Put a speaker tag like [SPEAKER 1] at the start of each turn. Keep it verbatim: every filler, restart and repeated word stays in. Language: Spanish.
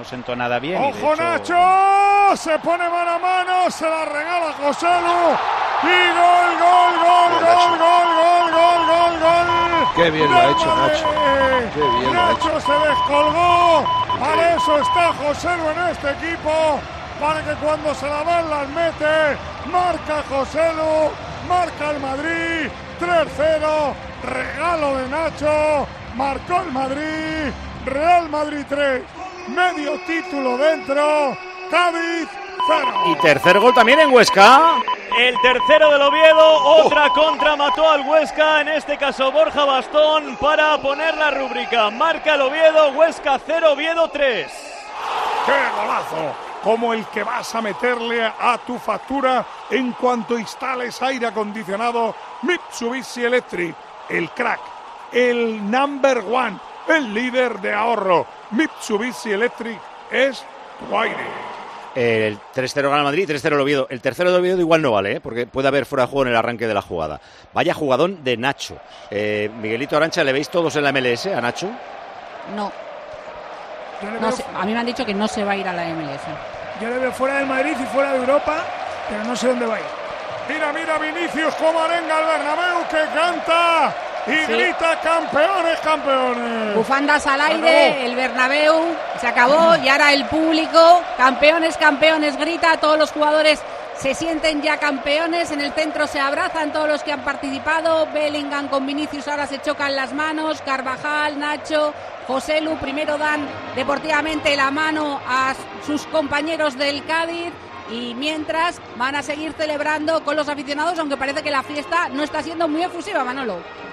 [SPEAKER 1] no sentó nada bien.
[SPEAKER 2] ¡Ojo,
[SPEAKER 1] y de hecho...
[SPEAKER 2] Nacho! Se pone mano a mano, se la regala José Lu. Y gol, gol, gol, gol, gol, gol, gol, gol, gol.
[SPEAKER 3] Qué bien lo ha hecho Nacho. Qué bien lo ha hecho.
[SPEAKER 2] Nacho se descolgó. Para eso está José Lu en este equipo. Para que cuando se la van las mete. Marca José Lu. Marca el Madrid. tres cero. Regalo de Nacho. Marcó el Madrid. Real Madrid tres. Medio título dentro. Cádiz cero.
[SPEAKER 4] Y tercer gol también en Huesca.
[SPEAKER 5] El tercero del Oviedo, otra contra mató al Huesca, en este caso Borja Bastón, para poner la rúbrica. Marca el Oviedo, Huesca cero, Oviedo tres.
[SPEAKER 2] ¡Qué golazo! Como el que vas a meterle a tu factura en cuanto instales aire acondicionado Mitsubishi Electric. El crack, el number one, el líder de ahorro. Mitsubishi Electric es tu aire.
[SPEAKER 4] El tres cero gana Madrid, tres cero el Oviedo. El tercero de Oviedo igual no vale, ¿eh? Porque puede haber fuera de juego en el arranque de la jugada. Vaya jugadón de Nacho. Eh, Miguelito Arantxa, ¿le veis todos en la M L S a Nacho?
[SPEAKER 6] No. no sé, a mí me han dicho que no se va a ir a la M L S.
[SPEAKER 7] Yo le veo fuera del Madrid y fuera de Europa, pero no sé dónde va a ir.
[SPEAKER 2] Mira, mira Vinicius como arenga al Bernabéu, que canta y sí. grita campeones, campeones.
[SPEAKER 6] Bufandas al aire, el Bernabéu se acabó y ahora el público, campeones, campeones, grita, todos los jugadores se sienten ya campeones, en el centro se abrazan todos los que han participado, Bellingham con Vinicius ahora se chocan las manos, Carvajal, Nacho, José Lu, primero dan deportivamente la mano a sus compañeros del Cádiz. Y mientras van a seguir celebrando con los aficionados, aunque parece que la fiesta no está siendo muy efusiva, Manolo.